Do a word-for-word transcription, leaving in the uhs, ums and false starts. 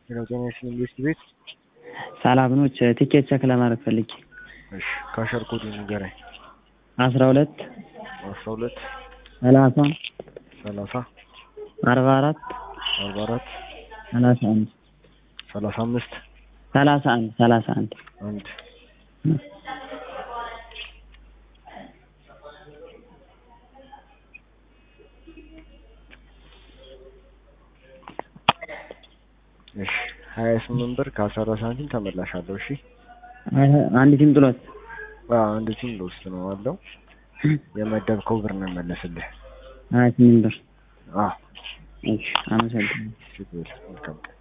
የሮቴሽን ኢንቨስት ቤት ሰላም ነው። ቲኬት ቼክ ለማድረግ ፈልጌ። እሺ ካሸር ኮድ ንገረኝ። አስራ ሁለት አስራ ሁለት ሰላሳ ሰላሳ አርባ አራት አርባ አራት ሰላሳ አንድ ሰላሳ አምስት ሰላሳ አንድ ሰላሳ አንድ አንድ እሺ ሀያ ስምንት ብር ከአስራ አራት ሳንቲም ተመላሻለሁ። እሺ አንድ ቲም ጥሎት አዎ አንድ ቲም ልወስድ ነው አለው። የመደብከው ብር ነው መለስልህ። ሀያ ስምንት ብር አዎ እሺ አመሰግናለሁ። እሺ መልካም